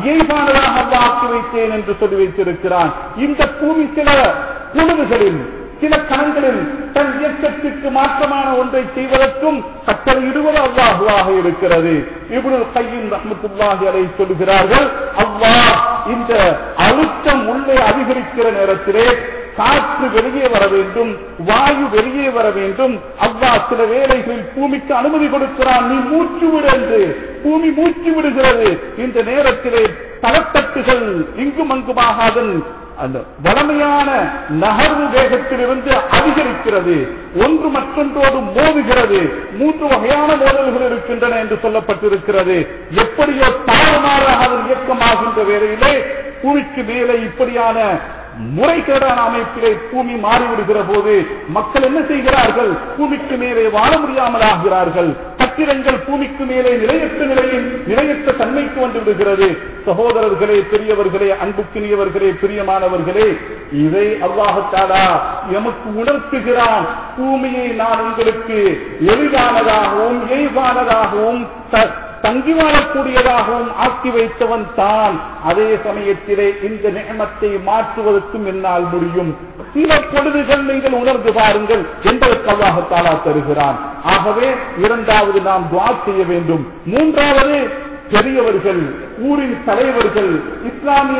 இயல்பானதாக அல்லாஹ் ஆக்கி வைத்தேன் என்று சொல்லி வைத்திருக்கிறான். இந்த பூமி சில பொழுதுகளில் சில கணங்களில் தன் இயக்கத்திற்கு மாற்றமான ஒன்றை செய்வதற்கும் கட்டளையிடுவது அல்லாஹுவாக இருக்கிறது. இப்னு கையிம் ரஹ்மத்துல்லாஹி அலைஹி சொல்கிறார்கள், அல்லாஹ் இந்த அழுத்தம் உள்ளே அதிகரிக்கிற நேரத்திலே காற்று வெளியே வர வேண்டும், வாயு வெளியே வர வேண்டும். அல்லாஹ் சில வேளைகளில் பூமிக்கு அனுமதி கொடுக்கிறான், நீ மூச்சு விடு என்று. பூமி மூச்சு விடுகிறது. இந்த நேரத்திலே தளத்தட்டுகள் இங்கும் அங்குமாக அதன் அந்த வளமையான நகர்வு வேகத்திலிருந்து அதிகரிக்கிறது, ஒன்று மற்றொன்றோடு மோதுகிறது. மூன்று வகையான மோதல்கள் இருக்கின்றன என்று சொல்லப்பட்டிருக்கிறது. எப்படியோ தாறுமாறாக அதன் இயக்கமாகின்ற வேளையிலே பூமிக்கு மேலே இப்படியான முறைகேடான அமைப்பிலே பூமி மாறிவிடுகிற போது மக்கள் என்ன செய்கிறார்கள்? பூமிக்கு மேலே வாழ முடியாமல் ஆகிறார்கள். கட்டிடங்கள் பூமிக்கு மேலே நிலையற்ற நிலையில் நிலையற்ற தன்மைக்கு வந்து விடுகிறது. சகோதரர்களே, பெரியவர்களே, அன்புக்கினியவர்களே, பிரியமானவர்களே, இதை அல்லாஹ் தஆலா எமக்கு உணர்த்துகிறான். பூமியை நான் உங்களுக்கு எளிதானதாகவும் இயல்பானதாகவும் தங்கி வாழக்கூடியதாகவும் ஆக்கி வைத்தவன் தான். அதே சமயத்திலே இந்த நியமத்தை மாற்றுவதற்கும் என்னால் முடியும். சில பொழுதுகள் நீங்கள் உணர்ந்து பாருங்கள் என்பதற்கு அல்லாஹ் தஆலா தருகிறான். ஆகவே இரண்டாவது நாம் துஆ செய்ய வேண்டும். மூன்றாவது பெரியவர்கள், ஊரின் தலைவர்கள், இஸ்லாமிய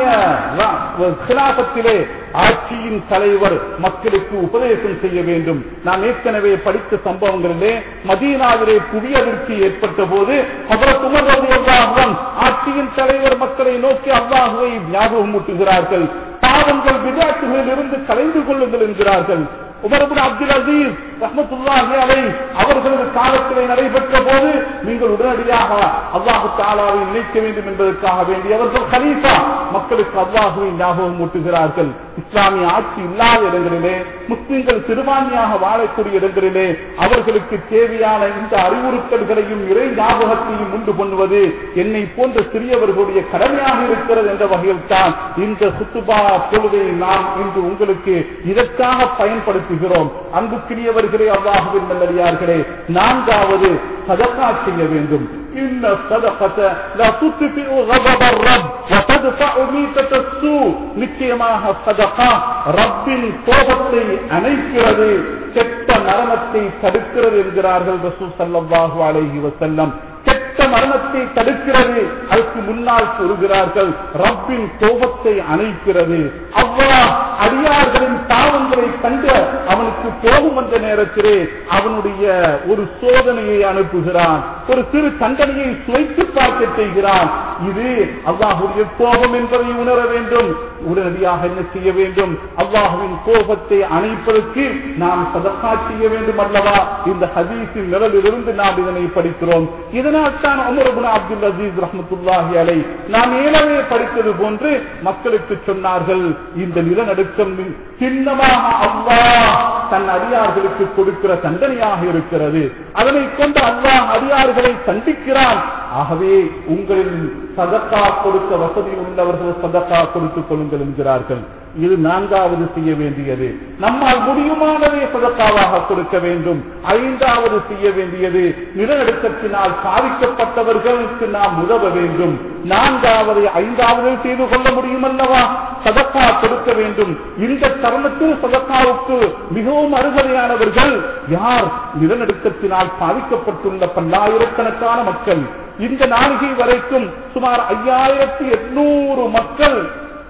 கிலாபத்திலே ஆட்சியின் தலைவர் மக்களுக்கு உபதேசம் செய்ய வேண்டும். நாம் ஏற்கனவே படித்த சம்பவங்களிலே மதீனாவிலே புவி அதிர்ச்சி ஏற்பட்ட போது ஹஜ்ரத் உமர் ரலியல்லாஹு அன்ஹு ஆட்சியின் தலைவர் மக்களை நோக்கி அல்லாஹ்வை ஞாபகம் ஊட்டுகிறார்கள். பாவங்கள் விதாத்துகளில் இருந்து கலைந்து கொள்ளுங்கள் என்கிறார்கள். உமர் இப்னு அப்துல் அசீஸ் ரஹ்மத்துல்லாஹி அலைஹி அவர்களது காலத்திலே நடைபெற்ற போது நீங்கள் உடனடியாக அல்லாஹ் தஆலாவை நினைக்க வேண்டும் என்பதற்காக வேண்டி அவர்கள் கலீஃபா மக்களுக்கு அல்லாஹ்வை ஞாபகம் ஊட்டுகிறார்கள். இஸ்லாமிய ஆட்சி இல்லாத இடங்களிலே, முஸ்லிம்கள் சிறுபான்மையாக வாழக்கூடிய இடங்களிலே அவர்களுக்கு தேவையான இந்த அறிவுறுத்தல்களையும் இறை ஞாபகத்தையும் உண்டு பண்ணுவது என்னை போன்ற சிறியவர்களுடைய கடமையாக இருக்கிறது என்ற வகையில் தான் இந்த குத்துபா பொழுதை நாம் இன்று உங்களுக்கு இதற்காக பயன்படுத்துகிறோம். அன்புக்கினியவர்களே, அல்லாஹ்வின் நல்லடியார்களே, நான்காவது சதகா செய்ய வேண்டும். إن الصدقة لا تطفئ غضب الرب وتدفع ميتة السوء. நிச்சயமாக சதகா ரப்பின் கோபத்தை அணைக்கிறது, கெட்ட மரணத்தை தடுக்கிறது என்கிறார்கள் ரசூல் ஸல்லல்லாஹு அலைஹி வஸல்லம். கெட்ட மரணத்தை தடுக்கிறது, அதற்கு முன்னால் கூறுகிறார்கள் ரப்பின் கோபத்தை அணைக்கிறது. அல்லாஹ் அடியார்களின் பாவங்களை கண்டு அவனுக்கு கோபம் வந்த நேரத்திலே அவனுடைய ஒரு சோதனையை அனுப்புகிறான், ஒரு சிறு தண்டனையை சுவைத்து பார்க்க செய்கிறான். இது அல்லாஹ்வுடைய கோபம் என்பதை உணர வேண்டும். உடனடியாக என்ன செய்ய வேண்டும்? அல்லாஹ்வின் கோபத்தை அணைப்பதற்கு நாம் சதகா செய்ய வேண்டும் அல்லவா? இந்த ஹதீஸின் நிழலிலிருந்து நாம் இதனை படிக்கிறோம். இதனால் தான் உமர் இப்னு அப்துல் அசீஸ் ரஹ்மத்துல்லாஹி அலைஹி நாம் ஏற்கனவே படித்தது போன்று மக்களுக்கு சொன்னார்கள், இந்த நிலநடுக்கம் சின்னமாக அல்லாஹ் தன் அடியார்களுக்கு கொடுக்கிற தண்டனையாக இருக்கிறது. அதனை கொண்டு அல்லாஹ் அடியார்களை தண்டிக்கிறான். ஆகவே உங்களின் சதகா கொடுக்க வசதி உள்ளவர்கள் சதகா கொடுத்துக் கொள்ளுங்கள் என்கிறார்கள். இது நான்காவது செய்ய வேண்டியது. நம்மால் முடியுமானதை சதகாவாக கொடுக்க வேண்டும். ஐந்தாவது செய்ய வேண்டியது நிலநடுக்கத்தினால் பாதிக்கப்பட்டவர்களுக்கு நாம் உதவ வேண்டும். நான்காவது ஐந்தாவது செய்து கொள்ள முடியும் அல்லவா? சதகா கொடுக்க வேண்டும். இந்த தருணத்தில் சதகாவுக்கு மிகவும் அருகதையானவர்கள் யார்? நிலநடுக்கத்தினால் பாதிக்கப்பட்டுள்ள பல்லாயிரக்கணக்கான மக்கள். இந்த நாளிகை வரைக்கும் சுமார் ஐயாயிரத்தி எட்நூறு மக்கள்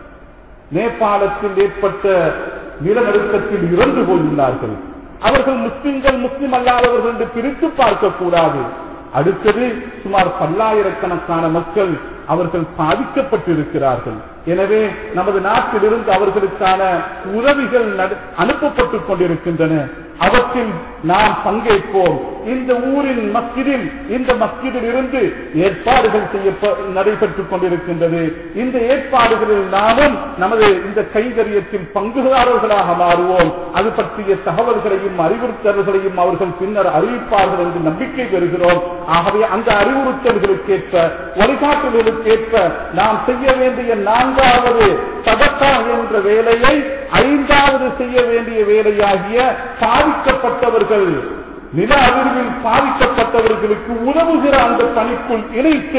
நேபாளத்தில் ஏற்பட்ட நிலநடுக்கத்தில் இறந்து போயுள்ளார்கள். அவர்கள் முஸ்லிம்கள், முஸ்லிம் அல்லாதவர்கள் என்று பிரித்து பார்க்க கூடாது. அடுத்தது சுமார் பல்லாயிரக்கணக்கான மக்கள் அவர்கள் பாதிக்கப்பட்டிருக்கிறார்கள். எனவே நமது நாட்டிலிருந்து அவர்களுக்கான உதவிகள் அனுப்பப்பட்டுக் கொண்டிருக்கின்றன. அவற்றில் நாம் பங்கேற்போம். இந்த ஊரின் மஸ்ஜிதில் இந்த மஸ்ஜிதில் இருந்து ஏற்பாடுகள் செய்ய நடைபெற்றுக் கொண்டிருக்கின்றது. இந்த ஏற்பாடுகளில் நாமும் நமது இந்த கைகரியத்தில் பங்குதாரர்களாக மாறுவோம். அது பற்றிய தகவல்களையும் அறிவுறுத்தல்களையும் அவர்கள் பின்னர் அறிவிப்பார்கள் என்று நம்பிக்கை பெறுகிறோம். ஆகவே அந்த அறிவுறுத்தல்களுக்கேற்ப, வழிகாட்டுதலுக்கேற்ப நாம் செய்ய வேண்டிய நான்காவது சதகா என்ற வேலையை ஐந்தாவது செய்ய வேண்டிய வேலையாகிய பாதிக்கப்பட்டவர்கள், நில அதிர்வில் பாதிக்கப்பட்டவர்களுக்கு உதவுகிற அந்த பணிக்குள் இணைத்து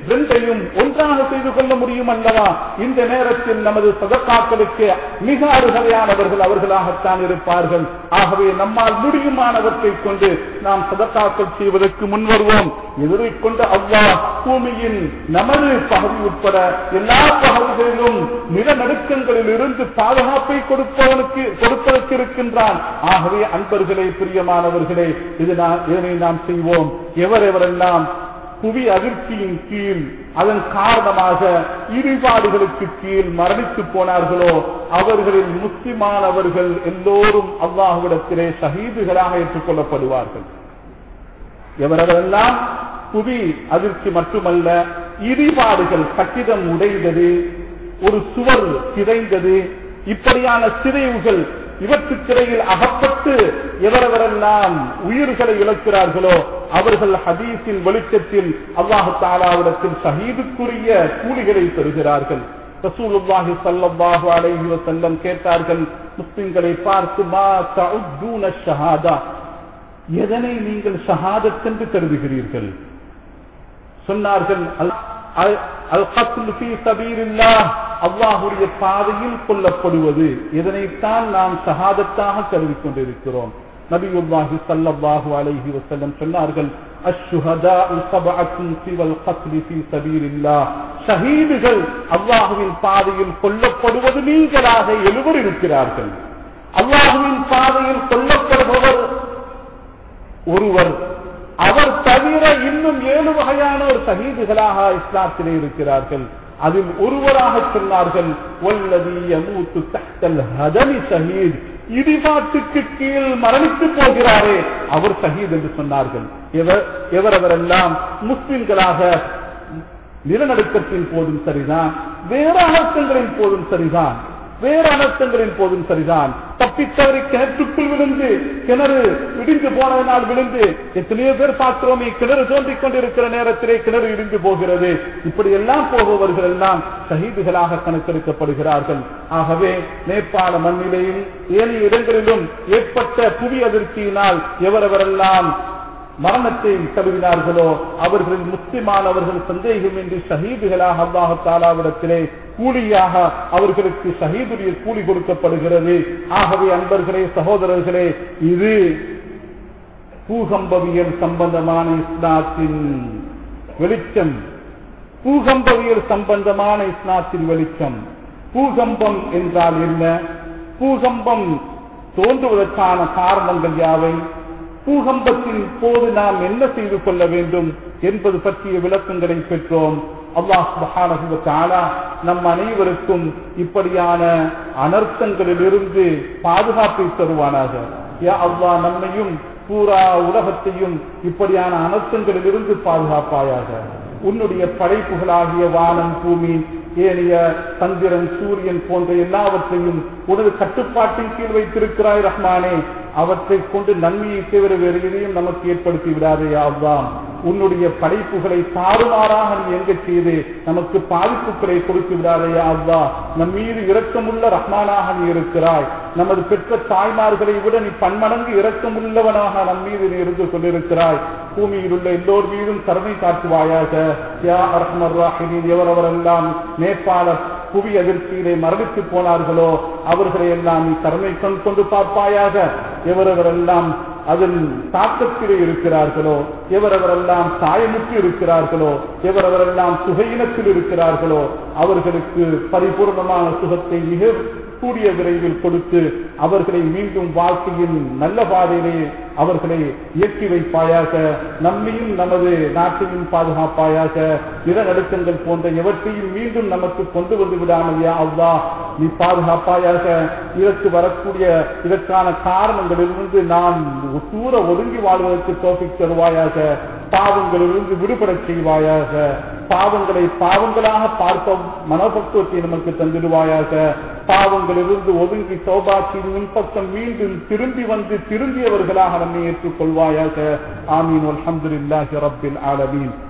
ரெண்டையும் ஒன்றாக செய்து கொள்ள முடியும் அல்லவா? இந்த நேரத்தில் நமது சதக்காக்களுக்கு மிக அருகதையானவர்கள் அவர்களாகத்தான் இருப்பார்கள். ஆகவே நம்மால் முடியுமானவற்றை கொண்டு நாம் சதக்காக்கள் செய்வதற்கு முன்வருவோம். எதிரை கொண்ட அல்லாஹ் பூமியின் நமது பகுதி உட்பட எல்லா பகுதிகளிலும் நிலநடுக்கங்களில் இருந்து பாதுகாப்பை கொடுப்பவனுக்கு கொடுப்பதற்கு இருக்கின்றான். ஆகவே அன்பர்களே, பிரியமானவர்களே, இதனை நாம் செய்வோம். எவரெவரெல்லாம் புவி அதிர்ச்சியின் கீழ் அதன் காரணமாக இடிபாடுகளுக்கு கீழ் மரணித்து போனார்களோ அவர்களில் முஸ்லிமானவர்கள் எல்லோரும் அல்லாஹ்விடத்திலே ஷஹீதுகளாக ஏற்றுக்கொள்ளப்படுவார்கள். எவரெவரெல்லாம் புவி அதிர்ச்சி மட்டுமல்ல, இடிபாடுகள், கட்டிடம் உடைந்தது, ஒரு சுவர் சிதைந்தது, இப்படியான சிதைவுகள் இவற்றுக்கிடையில் அகப்பட்டு எவரெவரெல்லாம் உயிர்களை இழக்கிறார்களோ அவர்கள் ஹதீஸின் வெளிச்சத்தில் அல்லாஹ் தஆலாவிடத்தில் ஷஹீதுக்குரிய கூலிகளை பெறுகிறார்கள். ரசூலுல்லாஹி ஸல்லல்லாஹு அலைஹி வஸல்லம் கேட்டார்கள் முஸ்லிம்களை பார்த்து, மா தஉதுன ஷஹாதா, எதனை நீங்கள் ஷஹாதத் என்று கருதுகிறீர்கள்? சொன்னார்கள், அல் கத்ல் ஃபீ சபீலில்லாஹ், அல்லாஹ்வுடைய பாதையில் கொல்லப்படுவது. இதனைத்தான் நாம் ஷஹாதத்தாக கருதி கொண்டிருக்கிறோம். நபியுல்லாஹி ஸல்லல்லாஹு அலைஹி வஸல்லம் சொன்னார்கள், அஷ்ஷுஹதாஉ சபஅத்துன் சிவல் கத்ல் ஃபீ சபீலில்லாஹ், ஷஹீதுகள் அல்லாஹ்வின் பாதையில் கொல்லப்படுவது நீங்களாக எழுவர் இருக்கிறார்கள். அல்லாஹ்வின் பாதையில் கொல்லப்படுபவர் ஒருவர், அவர் தவிர இன்னும் ஏழு வகையான ஒரு ஷஹீதுகளாக இஸ்லாத்திலே இருக்கிறார்கள். அதில் ஒருவராக சொன்னார்கள், வல்லதி யமூத்து தஹ்தல் ஹதமி ஷஹீத், இடிபாட்டுக்கு கீழ் மரணித்து போகிறாரே அவர் ஷஹீத் என்று சொன்னார்கள். எவரெவரெல்லாம் முஸ்லிம்களாக நிலநடுக்கத்தின் போதும் சரிதான், வேற அனர்த்தங்களின் போதும் சரிதான், வேற அனர்த்தங்களின் போதும் சரிதான், தப்பித்தவரை கிணற்றுக்குள் விழுந்து, கிணறு இடிந்து போனதனால் விழுந்து, எத்தனையோ பேர் பார்க்கிறோமே, கிணறு தோன்றிக் கொண்டிருக்கிற நேரத்திலே கிணறு இடிந்து போகிறது. இப்படி எல்லாம் போபவர்கள் எல்லாம் ஷஹீதுகளாக கணக்கெடுக்கப்படுகிறார்கள். ஆகவே நேபாள மண்ணிலையும் ஏனைய இடங்களிலும் ஏற்பட்ட புவி அதிர்ச்சியினால் எவரெவரெல்லாம் மரணத்தை தழுவினார்களோ அவர்களில் முஸ்லிமானவர்கள் சந்தேகமின்றி ஷஹீதுகளாக அல்லாஹ் தஆலாவிடத்திலே கூலியாக அவர்களுக்கு ஷஹீதுடைய கூலி கொடுக்கப்படுகிறது. ஆகவே அன்பர்களே, சகோதரர்களே, இது பூகம்பவியல் சம்பந்தமான இஸ்லாத்தின் வெளிச்சம். பூகம்பவியல் சம்பந்தமான இஸ்லாத்தின் வெளிச்சம். பூகம்பம் என்றால் என்ன? பூகம்பம் தோன்றுவதற்கான காரணங்கள் யாவை? பூகம்பத்தின் போது நாம் என்ன செய்து கொள்ள வேண்டும் என்பது பற்றிய விளக்கங்களை பெற்றோம். அல்லாஹ் சுப்ஹானஹு வ தஆலா நம் அனைவருக்கும் இப்படியான அனர்த்தங்களிலிருந்து பாதுகாப்பை தருவானாக. யா அல்லாஹ், நம்மையும் பூரா உலகத்தையும் இப்படியான அனர்த்தங்களிலிருந்து பாதுகாப்பாயாக. உன்னுடைய படைப்புகளாகிய வானம், பூமி, ஏனைய சந்திரன், சூரியன் போன்ற எல்லாவற்றையும் உனது கட்டுப்பாட்டின் கீழ் வைத்திருக்கிறாய் ரஹ்மானே. அவற்றை கொண்டு நன்மையை தவிர வேறு எதையும் நமக்கு ஏற்படுத்தி விடாதே அல்லாஹ். உன்னுடைய படைப்புகளை தாறுமாறாக நீ எங்க செய்து நமக்கு பாதிப்புகளை கொடுத்து விடாதே அல்லாஹ். நம் மீது இரக்கமுள்ள ரஹ்மானாக நீ இருக்கிறாய். நமது பெற்ற தாய்மார்களை விட நீ பன்மடங்கு இரக்கமுள்ளவனாக நம் மீது நீ இருந்து கொண்டிருக்கிறாய். பூமியில் உள்ள எல்லோர் மீதும் கருணை காட்டுவாயாக. யா அர்ஹமர் ராஹிமீன். எவரவரெல்லாம் நேபாள புவி அதிர்ச்சியிலே மரணித்து போனார்களோ அவர்களை எல்லாம் நீ கருணை கண் கொண்டு பார்ப்பாயாக. எவரவரெல்லாம் அதன் தாக்கத்திலே இருக்கிறார்களோ, எவரவரெல்லாம் சாயமுற்று இருக்கிறார்களோ, எவரவரெல்லாம் சுகையினத்தில் இருக்கிறார்களோ அவர்களுக்கு பரிபூர்ணமான சுகத்தை மிக கூடிய விரைவில் கொடுத்து அவர்களை மீண்டும் வாழ்க்கையின் நல்ல பாதையிலே அவர்களை இயக்கி வைப்பாயாக. நம்மையும் நமது நாட்டையும் பாதுகாப்பாயாக. நிலநடுக்கங்கள் போன்ற எவற்றையும் மீண்டும் நமக்கு கொண்டு வந்து விடாமல் யா அல்லாஹ் நீ பாதுகாப்பாயாக. இதற்கு வரக்கூடிய இதற்கான காரணங்களிலிருந்து நாம் தூர ஒதுங்கி வாழ்வதற்கு தௌஃபீக் தருவாயாக. பாவங்களிலிருந்து விடுபட செய்வாயாக. பாவங்களை பாவங்களாக பார்க்க மனோபக்குவத்தை நமக்கு தந்திடுவாயாக. பாவங்களிலிருந்து ஒதுங்கி தௌபாக்கின் முன்பக்கம் மீண்டும் திரும்பி வந்து திரும்பியவர்களாக நம்மை ஏற்றுக்கொள்வாயாக. ஆமீன். அல்ஹம்துலில்லாஹி ரப்பில் ஆலமீன்.